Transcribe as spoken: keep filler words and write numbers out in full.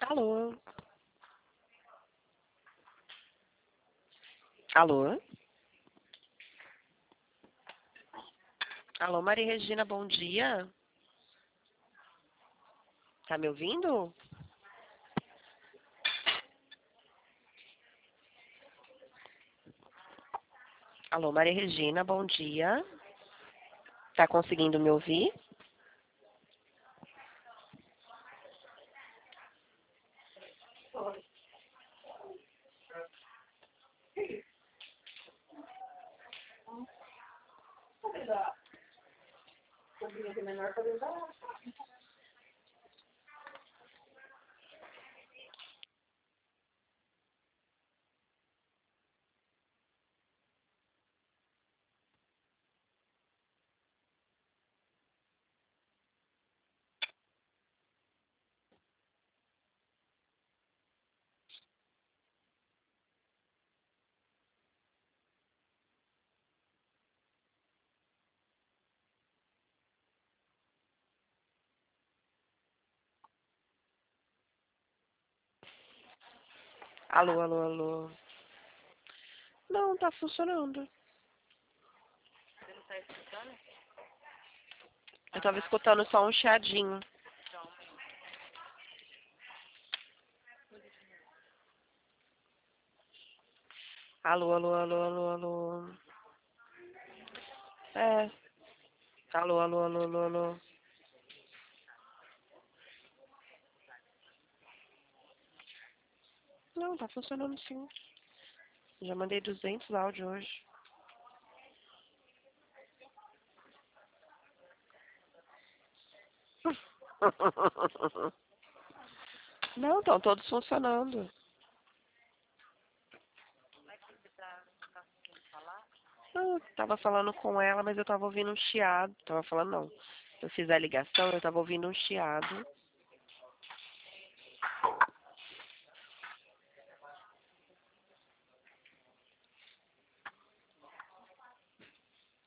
Alô? Alô? Alô, Maria Regina, bom dia. Tá me ouvindo? Alô, Maria Regina, bom dia. Tá conseguindo me ouvir? Alô, alô, alô. Não, tá funcionando. Você não tá escutando? Eu tava escutando só um chiadinho. Alô, alô, alô, alô, alô. É. Alô, alô, alô, alô, alô. Não, tá funcionando sim. Já mandei duzentos áudios hoje. Não, estão todos funcionando. Como é que você tá, tá conseguindo falar? Eu tava falando com ela, mas eu tava ouvindo um chiado. Tava falando, não. Eu fiz a ligação, eu tava ouvindo um chiado.